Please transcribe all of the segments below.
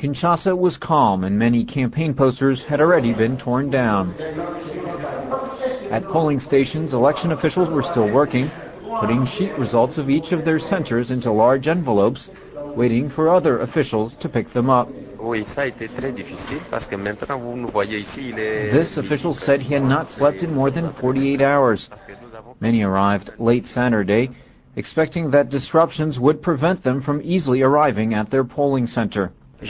Kinshasa was calm and many campaign posters had already been torn down. At polling stations, election officials were still working, putting sheet results of each of their centers into large envelopes, waiting for other officials to pick them up. This official said he had not slept in more than 48 hours. Many arrived late Saturday, expecting that disruptions would prevent them from easily arriving at their polling center.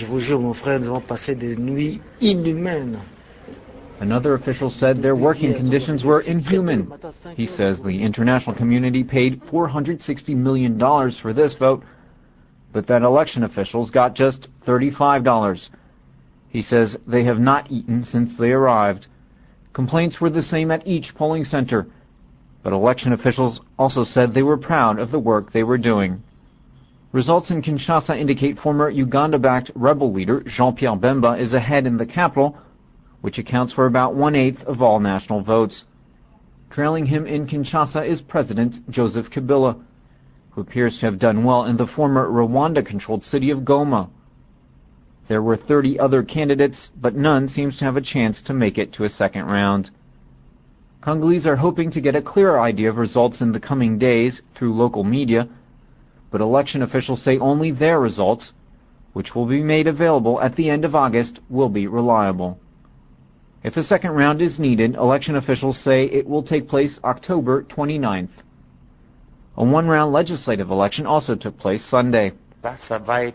Another official said their working conditions were inhuman. He says the international community paid $460 million for this vote, but that election officials got just $35. He says they have not eaten since they arrived. Complaints were the same at each polling center, but election officials also said they were proud of the work they were doing. Results in Kinshasa indicate former Uganda-backed rebel leader Jean-Pierre Bemba is ahead in the capital, which accounts for about 1/8 of all national votes. Trailing him in Kinshasa is President Joseph Kabila, who appears to have done well in the former Rwanda-controlled city of Goma. There were 30 other candidates, but none seems to have a chance to make it to a second round. Congolese are hoping to get a clearer idea of results in the coming days through local media, but election officials say only their results, which will be made available at the end of August, will be reliable. If a second round is needed, election officials say it will take place October 29th. A one-round legislative election also took place Sunday. This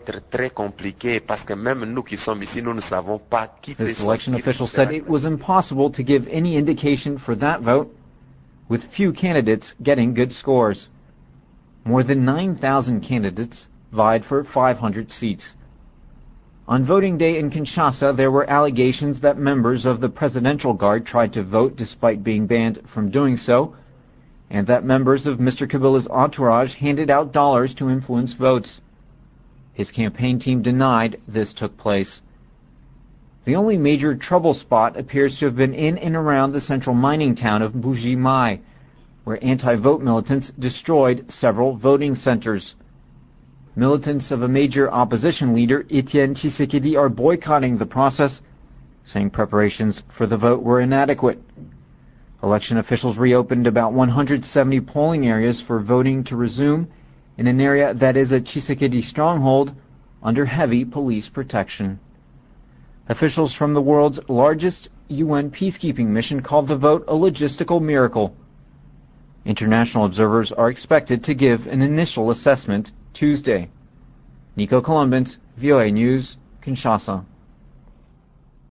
election official said it was impossible to give any indication for that vote, with few candidates getting good scores. More than 9,000 candidates vied for 500 seats. On voting day in Kinshasa, there were allegations that members of the Presidential Guard tried to vote despite being banned from doing so, and that members of Mr. Kabila's entourage handed out dollars to influence votes. His campaign team denied this took place. The only major trouble spot appears to have been in and around the central mining town of Mbuji-Mayi, where anti-vote militants destroyed several voting centers. Militants of a major opposition leader, Etienne Tshisekedi, are boycotting the process, saying preparations for the vote were inadequate. Election officials reopened about 170 polling areas for voting to resume in an area that is a Tshisekedi stronghold under heavy police protection. Officials from the world's largest UN peacekeeping mission called the vote a logistical miracle. International observers are expected to give an initial assessment Tuesday. Nico Columbus, VOA News, Kinshasa.